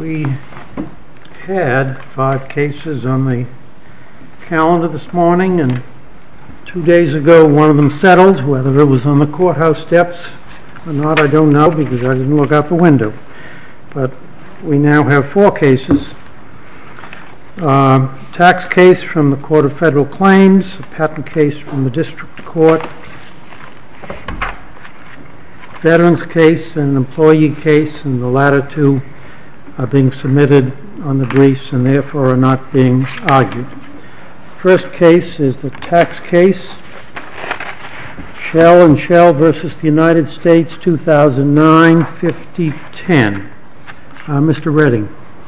We had 5 cases on the calendar this morning, and 2 days ago one of them settled. Whether it was on the courthouse steps or not, I don't know, because I didn't look out the window. But we now have 4 cases. Tax case from the Court of Federal Claims, a patent case from the District Court, veterans case and an employee case, and the latter 2 are being submitted on the briefs and therefore are not being argued. First case is the tax case, Shell and Shell versus the United States, 2009, 5010. Mr. Redding.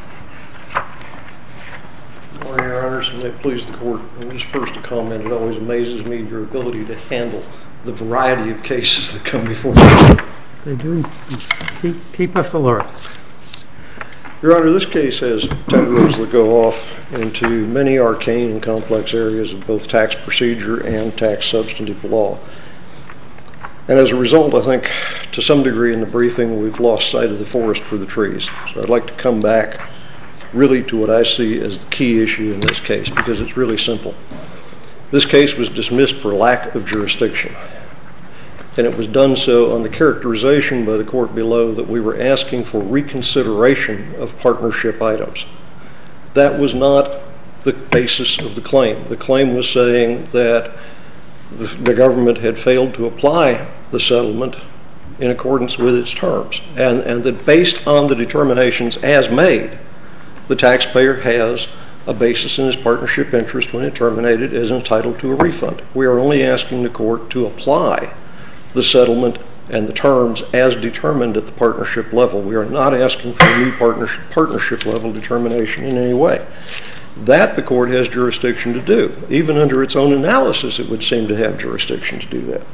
Good morning, Your Honors, and may it please the Court. And just first a comment, it always amazes me your ability to handle the variety of cases that come before you. They do keep us alert. Your Honor, this case has tendrils that go off into many arcane and complex areas of both tax procedure and tax substantive law. And as a result, I think, to some degree in the briefing, we've lost sight of the forest for the trees. So I'd like to come back really to what I see as the key issue in this case, because it's really simple. This case was dismissed for lack of jurisdiction, and it was done so on the characterization by the court below that we were asking for reconsideration of partnership items. That was not the basis of the claim. The claim was saying that the government had failed to apply the settlement in accordance with its terms, and that based on the determinations as made, the taxpayer has a basis in his partnership interest when it terminated is entitled to a refund. We are only asking the court to apply the settlement and the terms as determined at the partnership level. We are not asking for a new partnership level determination in any way. That the court has jurisdiction to do. Even under its own analysis, it would seem to have jurisdiction to do that.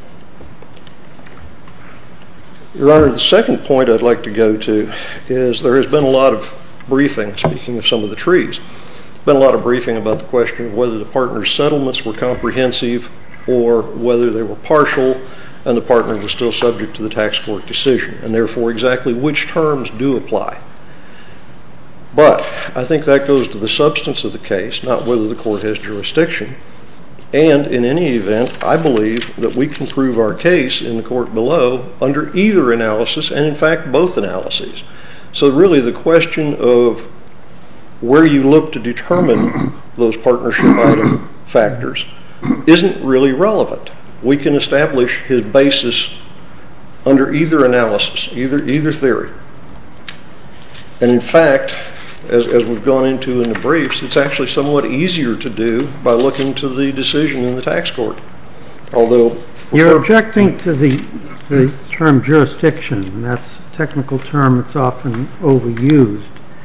Your Honor, the second point I'd like to go to is there has been a lot of briefing, speaking of some of the trees, been a lot of briefing about the question of whether the partner's settlements were comprehensive or whether they were partial and the partner was still subject to the tax court decision, and therefore exactly which terms do apply. But I think that goes to the substance of the case, not whether the court has jurisdiction. And in any event, I believe that we can prove our case in the court below under either analysis, and in fact both analyses. So really the question of where you look to determine those partnership item factors isn't really relevant. We can establish his basis under either analysis, either theory. And in fact, as we've gone into in the briefs, it's actually somewhat easier to do by looking to the decision in the tax court. Although you're objecting to the term jurisdiction, and that's a technical term that's often overused.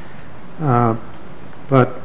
But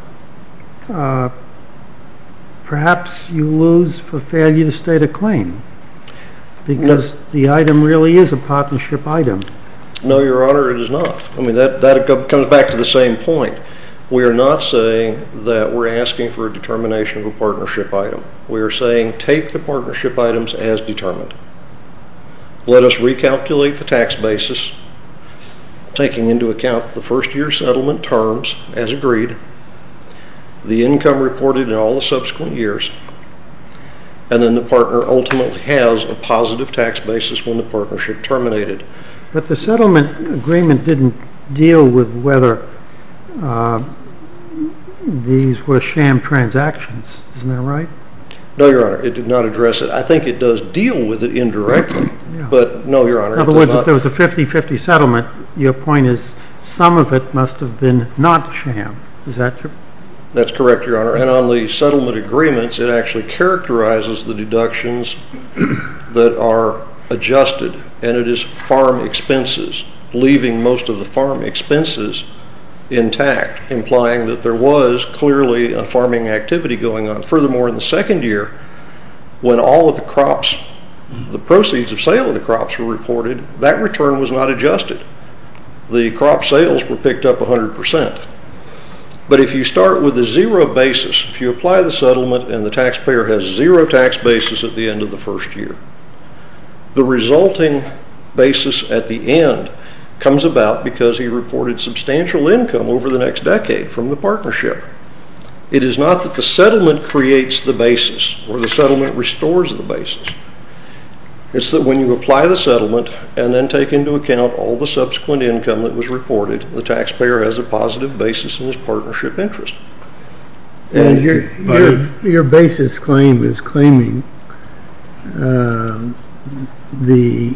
perhaps you lose for failure to state a claim, because the item really is a partnership item. No, Your Honor, it is not. I mean, that comes back to the same point. We are not saying that we're asking for a determination of a partnership item. We are saying take the partnership items as determined. Let us recalculate the tax basis, taking into account the first year settlement terms as agreed, the income reported in all the subsequent years, and then the partner ultimately has a positive tax basis when the partnership terminated. But the settlement agreement didn't deal with whether these were sham transactions. Isn't that right? No, Your Honor, it did not address it. I think it does deal with it indirectly, yeah. But no, Your Honor, in other words, if there was a 50-50 settlement, your point is some of it must have been not sham. Is that true? That's correct, Your Honor. And on the settlement agreements, it actually characterizes the deductions that are adjusted, and it is farm expenses, leaving most of the farm expenses intact, implying that there was clearly a farming activity going on. Furthermore, in the second year, when all of the crops, the proceeds of sale of the crops were reported, that return was not adjusted. The crop sales were picked up 100%. But if you start with a zero basis, if you apply the settlement and the taxpayer has zero tax basis at the end of the first year, the resulting basis at the end comes about because he reported substantial income over the next decade from the partnership. It is not that the settlement creates the basis or the settlement restores the basis. It's that when you apply the settlement and then take into account all the subsequent income that was reported, the taxpayer has a positive basis in his partnership interest. And your basis claim is claiming the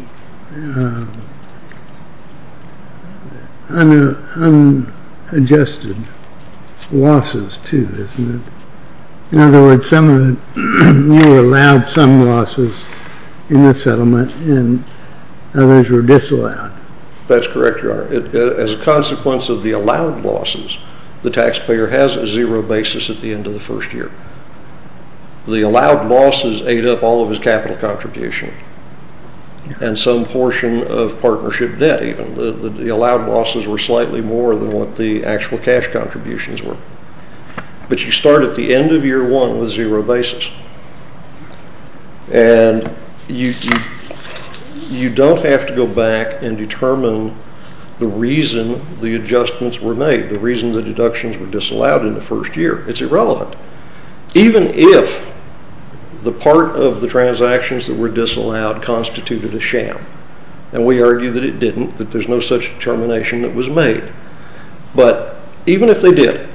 unadjusted losses too, isn't it? In other words, some of it, you were allowed some losses in the settlement and others were disallowed. That's correct, Your Honor. As a consequence of the allowed losses, the taxpayer has a zero basis at the end of the first year. The allowed losses ate up all of his capital contribution and some portion of partnership debt even. The allowed losses were slightly more than what the actual cash contributions were. But you start at the end of year one with zero basis. And you don't have to go back and determine the reason the adjustments were made, the reason the deductions were disallowed in the first year. It's irrelevant. Even if the part of the transactions that were disallowed constituted a sham, and we argue that it didn't, that there's no such determination that was made. But even if they did,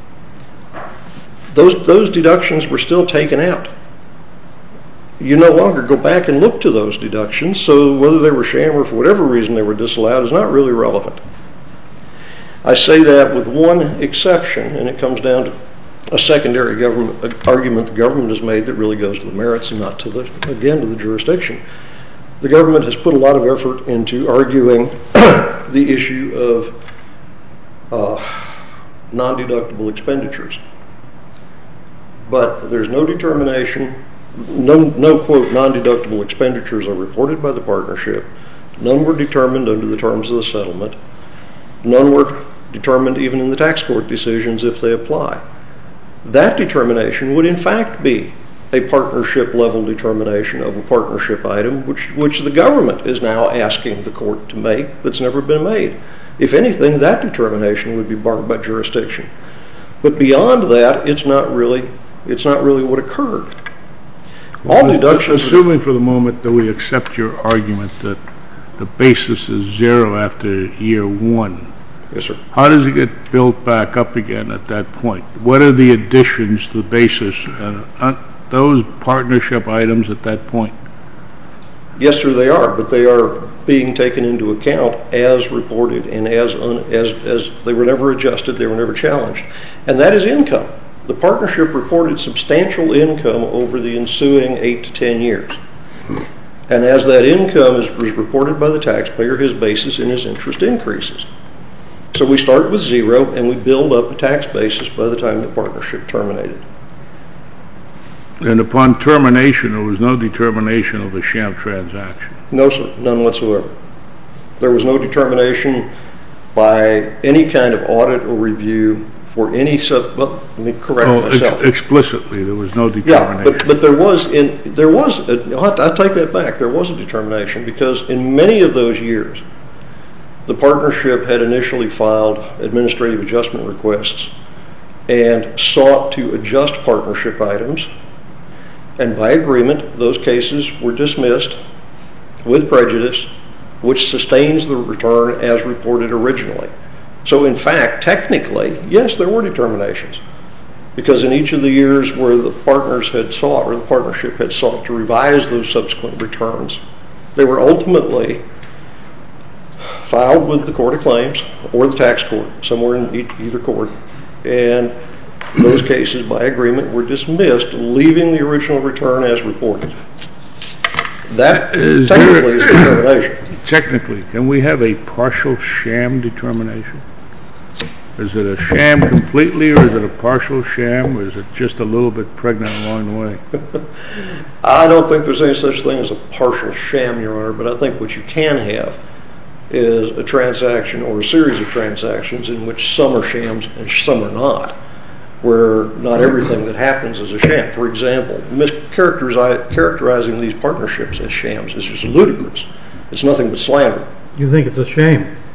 those deductions were still taken out. You no longer go back and look to those deductions, so whether they were sham or for whatever reason they were disallowed is not really relevant. I say that with one exception, and it comes down to a secondary argument the government has made that really goes to the merits and not to the jurisdiction. The government has put a lot of effort into arguing the issue of non-deductible expenditures. But there's no determination, no quote, non-deductible expenditures are reported by the partnership. None were determined under the terms of the settlement. None were determined even in the tax court decisions if they apply. That determination would in fact be a partnership level determination of a partnership item which the government is now asking the court to make that's never been made. If anything, that determination would be barred by jurisdiction. But beyond that, it's not really what occurred. All deductions. Assuming for the moment that we accept your argument that the basis is zero after year one. Yes, sir. How does it get built back up again at that point? What are the additions to the basis? Those partnership items at that point? Yes, sir, they are, but they are being taken into account as reported and as they were never adjusted, they were never challenged. And that is income. The partnership reported substantial income over the ensuing 8 to 10 years. And as that income is reported by the taxpayer, his basis and his interest increases. So we start with zero and we build up a tax basis by the time the partnership terminated. And upon termination, there was no determination of a sham transaction? No, sir, none whatsoever. There was no determination by any kind of audit or review for any let me correct myself. Explicitly, there was no determination. Yeah, but I'll take that back. There was a determination because in many of those years, the partnership had initially filed administrative adjustment requests and sought to adjust partnership items. And by agreement, those cases were dismissed with prejudice, which sustains the return as reported originally. So in fact, technically, yes, there were determinations. Because in each of the years where the partners had sought, or the partnership had sought to revise those subsequent returns, they were ultimately filed with the Court of Claims or the tax court, somewhere in either court, and those cases by agreement were dismissed, leaving the original return as reported. That technically is determination. Technically, can we have a partial sham determination? Is it a sham completely, or is it a partial sham, or is it just a little bit pregnant along the way? I don't think there's any such thing as a partial sham, Your Honor, but I think what you can have is a transaction or a series of transactions in which some are shams and some are not, where not everything that happens is a sham. For example, characterizing these partnerships as shams is just ludicrous. It's nothing but slander. You think it's a shame?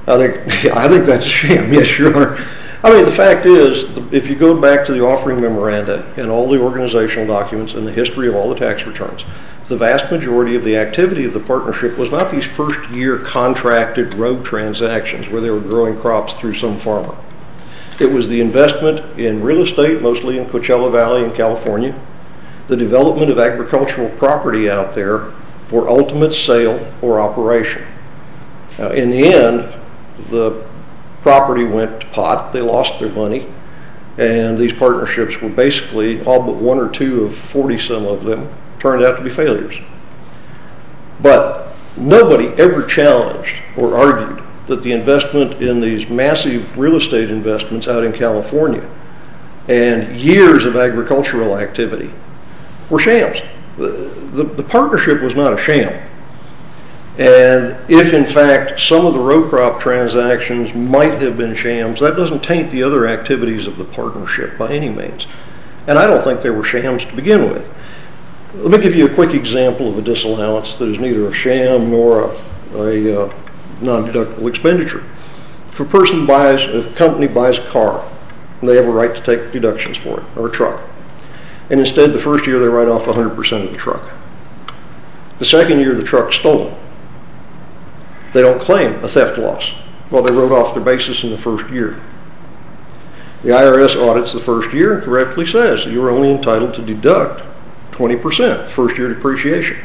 I think that's a sham, yes, Your Honor. I mean, the fact is, if you go back to the offering memoranda and all the organizational documents and the history of all the tax returns, the vast majority of the activity of the partnership was not these first-year contracted road transactions where they were growing crops through some farmer. It was the investment in real estate, mostly in Coachella Valley in California, the development of agricultural property out there for ultimate sale or operation. In the end, the property went to pot, they lost their money, and these partnerships were basically, all but one or two of 40-some of them, turned out to be failures. But nobody ever challenged or argued that the investment in these massive real estate investments out in California and years of agricultural activity were shams. The partnership was not a sham. And if, in fact, some of the row crop transactions might have been shams, that doesn't taint the other activities of the partnership by any means. And I don't think they were shams to begin with. Let me give you a quick example of a disallowance that is neither a sham nor a non-deductible expenditure. If a company buys a car, and they have a right to take deductions for it, or a truck, and instead the first year they write off 100% of the truck. The second year the truck's stolen. They don't claim a theft loss. Well, they wrote off their basis in the first year. The IRS audits the first year and correctly says you're only entitled to deduct 20% first year depreciation.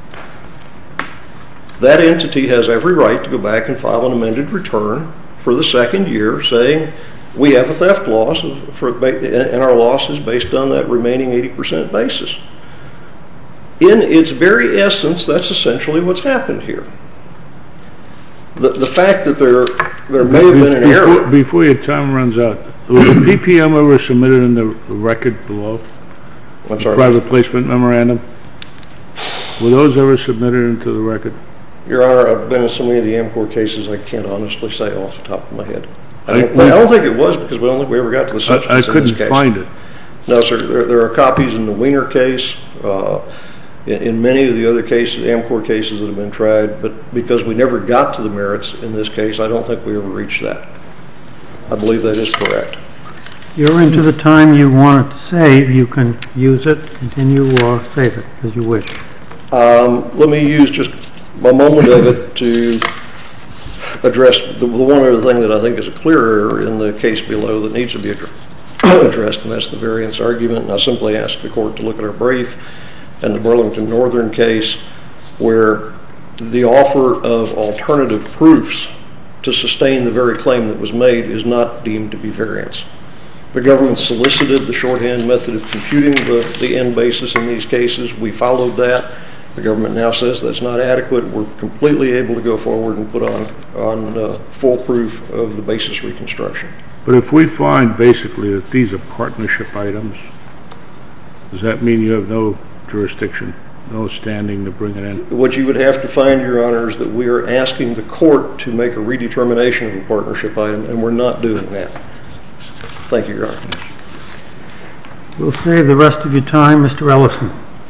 That entity has every right to go back and file an amended return for the second year saying we have a theft loss and our loss is based on that remaining 80% basis. In its very essence, that's essentially what's happened here. The fact that there may have been an error. Before your time runs out, was the PPM ever submitted in the record below? I'm sorry? Private placement memorandum? Were those ever submitted into the record? Your Honor, I've been in so many of the Amcor cases I can't honestly say off the top of my head. I don't think it was because I don't think we ever got to the substance in this case. I couldn't find it. No, sir. There are copies in the Wiener case, in many of the other cases, Amcor cases that have been tried, but because we never got to the merits in this case, I don't think we ever reached that. I believe that is correct. You're into the time you wanted to save. You can use it, continue, or save it as you wish. Let me use just a moment of it to address the one other thing that I think is a clear error in the case below that needs to be addressed, and that's the variance argument. And I simply ask the court to look at our brief and the Burlington Northern case where the offer of alternative proofs to sustain the very claim that was made is not deemed to be variance. The government solicited the shorthand method of computing the end basis in these cases. We followed that. The government now says that's not adequate. We're completely able to go forward and put on full proof of the basis reconstruction. But if we find basically that these are partnership items, does that mean you have no jurisdiction, no standing to bring it in? What you would have to find, Your Honor, is that we are asking the court to make a redetermination of a partnership item, and we're not doing that. Thank you, Your Honor. We'll save the rest of your time, Mr. Ellison.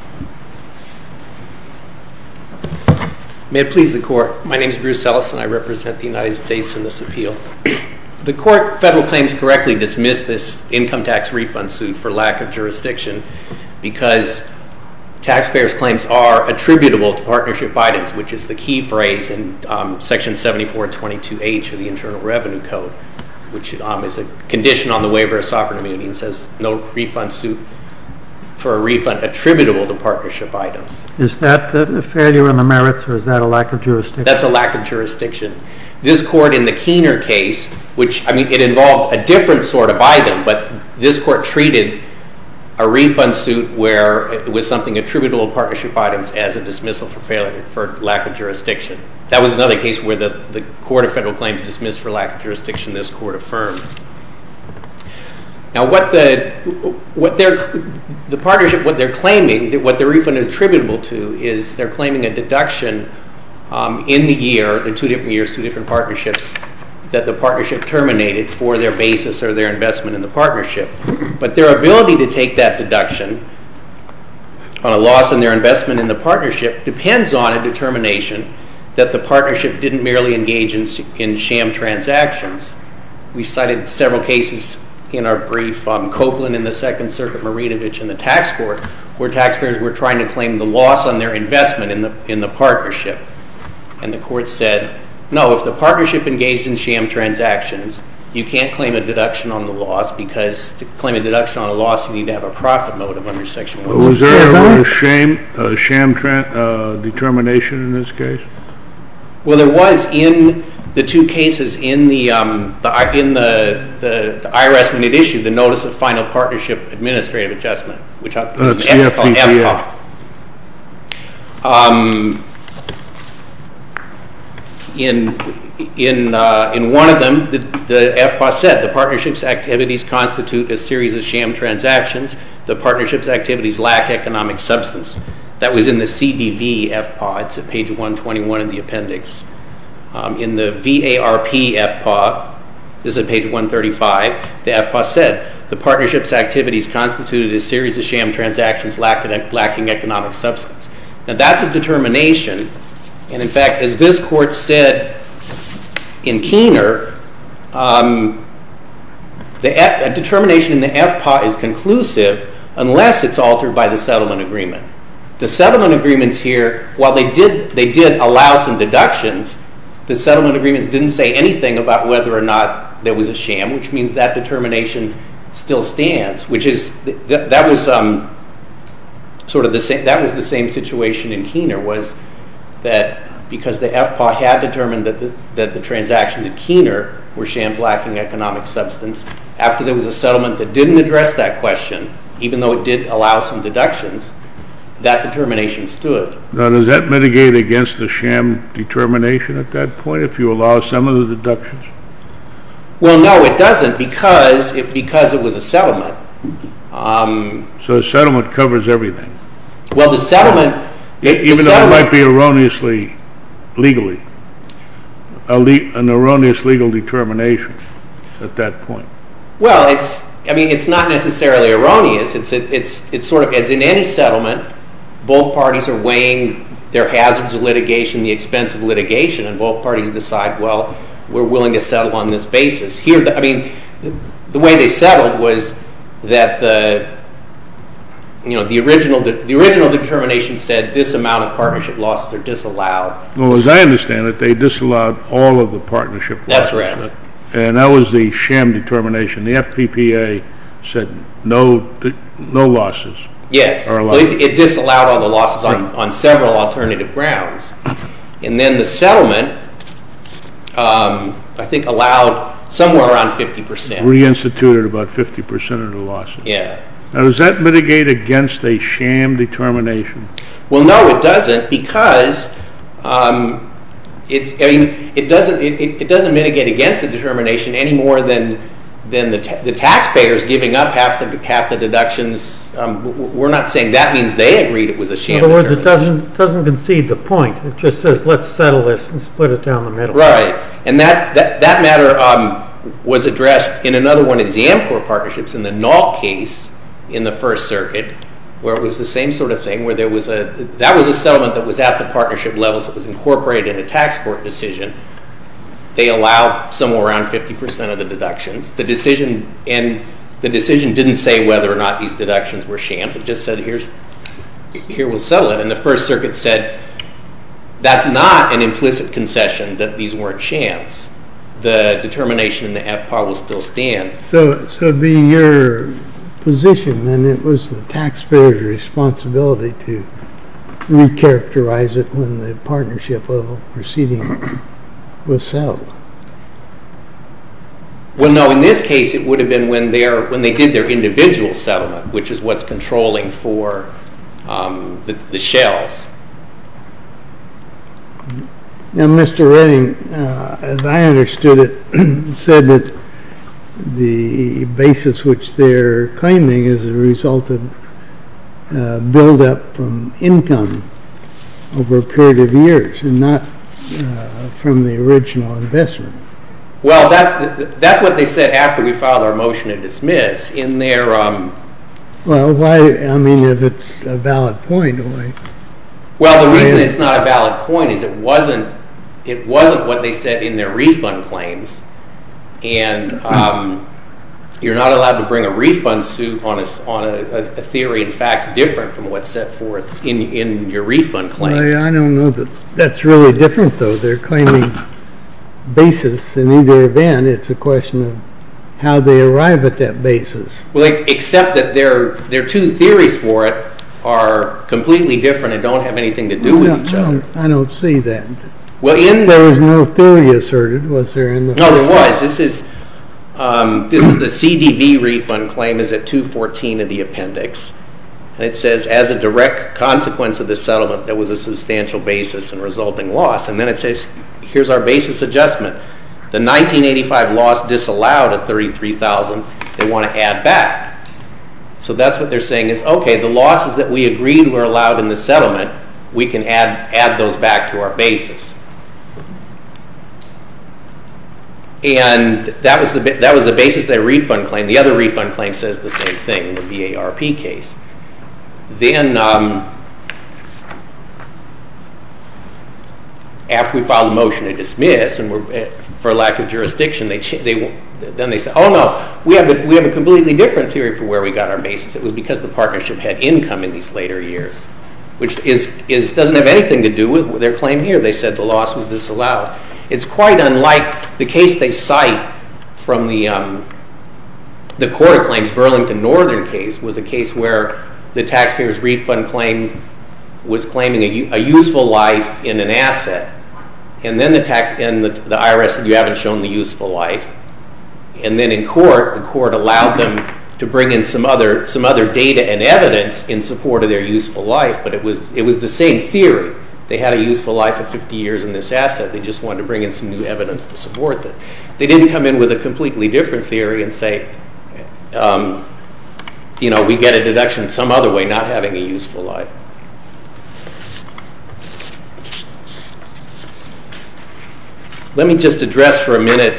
May it please the court. My name is Bruce Ellison. I represent the United States in this appeal. The court, federal claims, correctly dismissed this income tax refund suit for lack of jurisdiction because taxpayers' claims are attributable to partnership items, which is the key phrase in Section 7422H of the Internal Revenue Code, which is a condition on the waiver of sovereign immunity and says no refund suit for a refund attributable to partnership items. Is that a failure on the merits, or is that a lack of jurisdiction? That's a lack of jurisdiction. This court in the Keener case, which, it involved a different sort of item, but this court treated a refund suit where it was something attributable to partnership items as a dismissal for failure, for lack of jurisdiction. That was another case where the Court of Federal Claims dismissed for lack of jurisdiction. This court affirmed. Now, what the partnership, what they're claiming, what the refund is attributable to, is they're claiming a deduction in the year, the 2 different years, 2 different partnerships, that the partnership terminated for their basis or their investment in the partnership. But their ability to take that deduction on a loss in their investment in the partnership depends on a determination that the partnership didn't merely engage in sham transactions. We cited several cases in our brief, Copeland in the Second Circuit, Marinovich in the tax court, where taxpayers were trying to claim the loss on their investment in the partnership. And the court said, no, if the partnership engaged in sham transactions, you can't claim a deduction on the loss, because to claim a deduction on a loss, you need to have a profit motive under Section 160. Was there ever a sham determination in this case? Well, there was in the two cases in the IRS when it issued the Notice of Final Partnership Administrative Adjustment, which is called FPA. In one of them, the FPA said the partnership's activities constitute a series of sham transactions. The partnership's activities lack economic substance. That was in the CDV FPA. It's at page 121 of the appendix. In the VARP FPA, this is at page 135, the FPA said the partnership's activities constituted a series of sham transactions lacking economic substance. Now that's a determination, and in fact, as this court said in Keener, a determination in the FPA is conclusive unless it's altered by the settlement agreement. The settlement agreements here, while they did allow some deductions, the settlement agreements didn't say anything about whether or not there was a sham, which means that determination still stands. Which is that was sort of the same. That was the same situation in Keener, was that because the FPA had determined that the transactions at Keener were shams lacking economic substance, after there was a settlement that didn't address that question, even though it did allow some deductions, that determination stood. Now, does that mitigate against the sham determination at that point if you allow some of the deductions? Well, no, it doesn't, because it was a settlement. So the settlement covers everything. Well, the settlement, even though it might be erroneously legally, an erroneous legal determination at that point. Well, it's not necessarily erroneous. It's sort of, as in any settlement, both parties are weighing their hazards of litigation, the expense of litigation, and both parties decide, well, we're willing to settle on this basis. Here, the way they settled was that the original determination said this amount of partnership losses are disallowed. Well, as I understand it, they disallowed all of the partnership losses. That's right. And that was the sham determination. The FPPA said no losses. Yes, it disallowed all the losses on several alternative grounds. And then the settlement, I think, allowed somewhere around 50%. Reinstituted about 50% of the losses. Yeah. Now, does that mitigate against a sham determination? Well, no, it doesn't, because it doesn't mitigate against the determination any more than the taxpayers giving up half the deductions. We're not saying that means they agreed it was a sham. In other words, it doesn't concede the point. It just says let's settle this and split it down the middle. Right, and that matter was addressed in another one of the Amcor partnerships in the Nault case in the First Circuit, where it was the same sort of thing, where that was a settlement that was at the partnership levels that was incorporated in a tax court decision. They allowed somewhere around 50% of the deductions. The decision didn't say whether or not these deductions were shams. It just said here we'll settle it. And the First Circuit said that's not an implicit concession that these weren't shams. The determination in the FPA will still stand. So it'd be your position, then it was the taxpayer's responsibility to recharacterize it when the partnership level proceeding was settled. Well, no, in this case it would have been when they did their individual settlement, which is what's controlling for the shells. Now, Mr. Redding, as I understood it, said that the basis which they're claiming is a result of build-up from income over a period of years and not from the original investment. Well, that's what they said after we filed our motion to dismiss in their... Well, why? I mean, if it's a valid point, why? Well, the reason it's not a valid point is it wasn't it wasn't what they said in their refund claims, and you're not allowed to bring a refund suit on a theory and facts different from what's set forth in your refund claim. I don't know that that's really different, though. They're claiming basis in either event. It's a question of how they arrive at that basis. Well, except that their two theories for it are completely different and don't have anything to do with each other. I don't see that. Well, there was no theory asserted, was there? No, there was. This is the CDV refund claim is at 214 of the appendix. And it says, as a direct consequence of the settlement, there was a substantial basis and resulting loss. And then it says, here's our basis adjustment. The 1985 loss disallowed at $33,000, they want to add back. So that's what they're saying is, okay, the losses that we agreed were allowed in the settlement, we can add those back to our basis. And that was the basis of their refund claim. The other refund claim says the same thing in the VARP case. Then, after we filed a motion to dismiss, and for lack of jurisdiction, then they said, "Oh no, we have a completely different theory for where we got our basis. It was because the partnership had income in these later years, which doesn't have anything to do with their claim here. They said the loss was disallowed. It's quite unlike the case they cite from the Court of Claims Burlington Northern case was a case where the taxpayer's refund claim was claiming a useful life in an asset, and then the IRS said you haven't shown the useful life, and then in court the court allowed them to bring in some other data and evidence in support of their useful life, but it was the same theory. They had a useful life of 50 years in this asset. They just wanted to bring in some new evidence to support that. They didn't come in with a completely different theory and say, we get a deduction some other way, not having a useful life. Let me just address for a minute,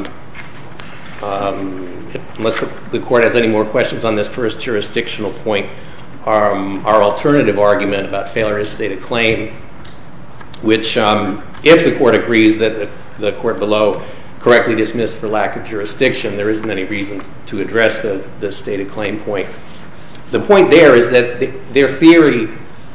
unless the court has any more questions on this first jurisdictional point, our alternative argument about failure to state a claim, which, if the court agrees that the court below correctly dismissed for lack of jurisdiction, there isn't any reason to address the stated claim point. The point there is that their theory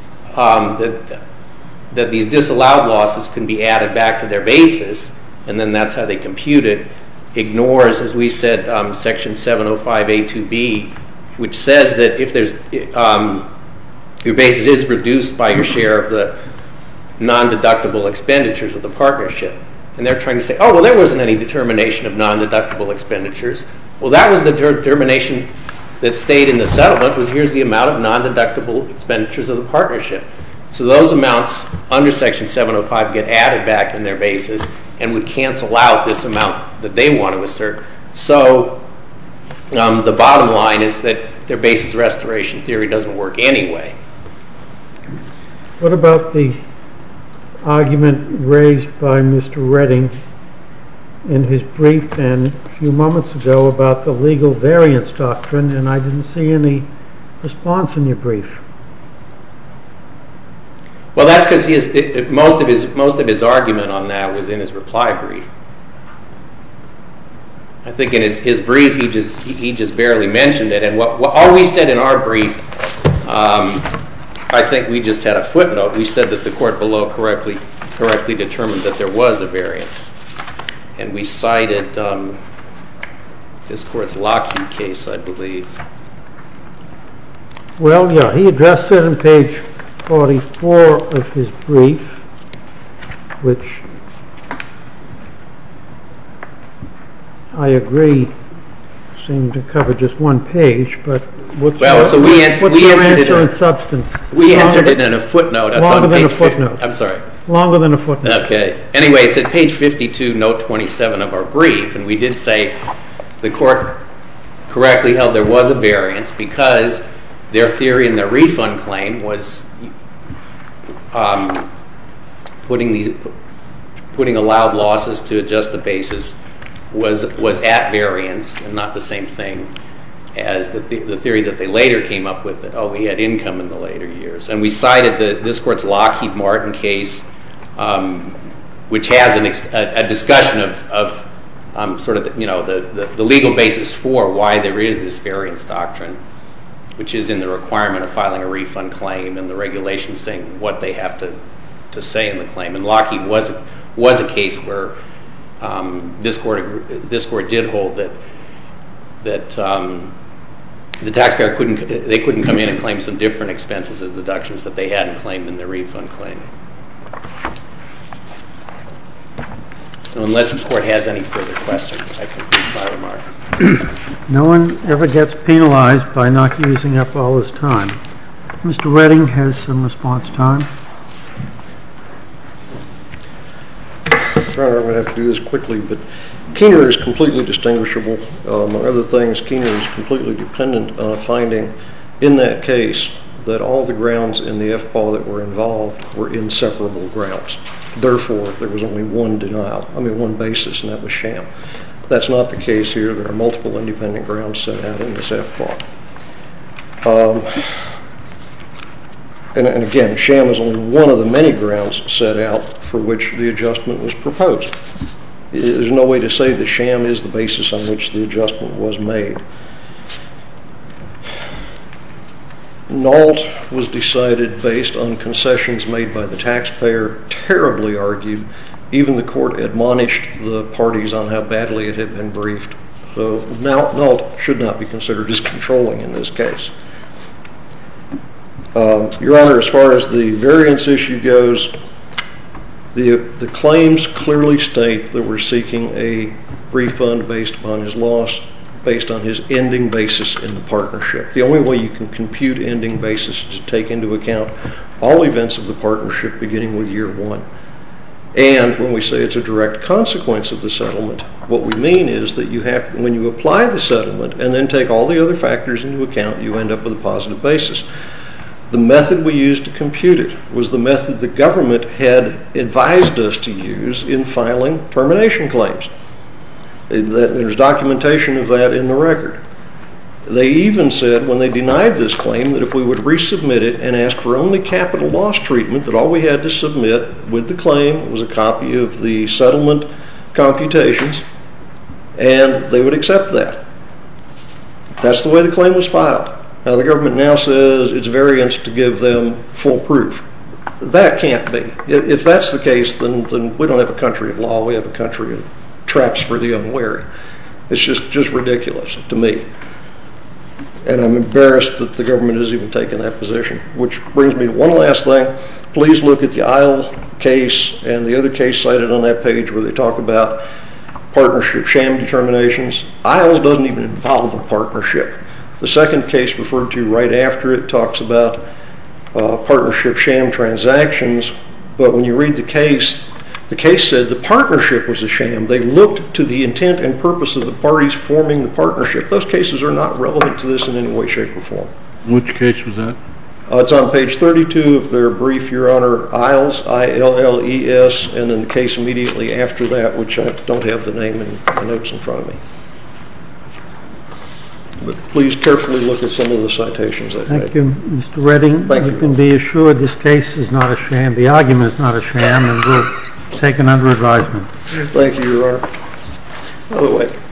that these disallowed losses can be added back to their basis, and then that's how they compute it, ignores, as we said, Section 705A2B, which says that if your basis is reduced by your share of the non-deductible expenditures of the partnership, and they're trying to say, oh, well, there wasn't any determination of non-deductible expenditures. Well, that was the determination that stayed in the settlement, was here's the amount of non-deductible expenditures of the partnership. So those amounts under Section 705 get added back in their basis and would cancel out this amount that they want to assert. So the bottom line is that their basis restoration theory doesn't work anyway. What about the argument raised by Mr. Redding in his brief and a few moments ago about the legal variance doctrine, and I didn't see any response in your brief? Well, that's because most of his argument on that was in his reply brief. I think in his brief he just barely mentioned it, and what all we said in our brief, I think we just had a footnote. We said that the court below correctly determined that there was a variance, and we cited this court's Lockheed case, I believe. Well, yeah, he addressed it on page 44 of his brief, which I agree seemed to cover just one page, but what's your answer in substance? We answered it in a footnote. That's longer on than page a footnote. 50. I'm sorry. Longer than a footnote. Okay. Anyway, it's at page 52, note 27 of our brief, and we did say the court correctly held there was a variance because their theory in their refund claim was putting allowed losses to adjust the basis was at variance and not the same thing as the theory that they later came up with, that, we had income in the later years. And we cited this court's Lockheed Martin case, which has a discussion of sort of the legal basis for why there is this variance doctrine, which is in the requirement of filing a refund claim and the regulations saying what they have to say in the claim. And Lockheed was a case where this court did hold that the taxpayer couldn't come in and claim some different expenses as deductions that they hadn't claimed in their refund claim. So unless the court has any further questions, that concludes my remarks. No one ever gets penalized by not using up all his time. Mr. Redding has some response time. Your Honor, I'm going to have to do this quickly, but Keener is completely distinguishable. Among other things, Keener is completely dependent on a finding in that case that all the grounds in the FPAW that were involved were inseparable grounds. Therefore, there was only one basis, and that was sham. That's not the case here. There are multiple independent grounds set out in this FPAW. And again, sham is only one of the many grounds set out for which the adjustment was proposed. There's no way to say that sham is the basis on which the adjustment was made. Nault was decided based on concessions made by the taxpayer, terribly argued. Even the court admonished the parties on how badly it had been briefed. So Nault should not be considered as controlling in this case. Your Honor, as far as the variance issue goes, the claims clearly state that we're seeking a refund based upon his loss, based on his ending basis in the partnership. The only way you can compute ending basis is to take into account all events of the partnership beginning with year one. And when we say it's a direct consequence of the settlement, what we mean is that when you apply the settlement and then take all the other factors into account, you end up with a positive basis. The method we used to compute it was the method the government had advised us to use in filing termination claims. There's documentation of that in the record. They even said when they denied this claim that if we would resubmit it and ask for only capital loss treatment, that all we had to submit with the claim was a copy of the settlement computations, and they would accept that. That's the way the claim was filed. Now the government now says it's variance to give them full proof. That can't be. If that's the case, then we don't have a country of law. We have a country of traps for the unwary. It's just ridiculous to me. And I'm embarrassed that the government has even taken that position. Which brings me to one last thing. Please look at the Isle case and the other case cited on that page where they talk about partnership sham determinations. Isles doesn't even involve a partnership. The second case referred to right after it talks about partnership sham transactions, but when you read the case said the partnership was a sham. They looked to the intent and purpose of the parties forming the partnership. Those cases are not relevant to this in any way, shape, or form. Which case was that? It's on page 32 of their brief, Your Honor. Isles, I-L-L-E-S, and then the case immediately after that, which I don't have the name in my notes in front of me. But please carefully look at some of the citations I've made. Thank you, Mr. Redding. Thank you. You can be assured this case is not a sham. The argument is not a sham, and we'll take it under advisement. Thank you, Your Honor. By the way,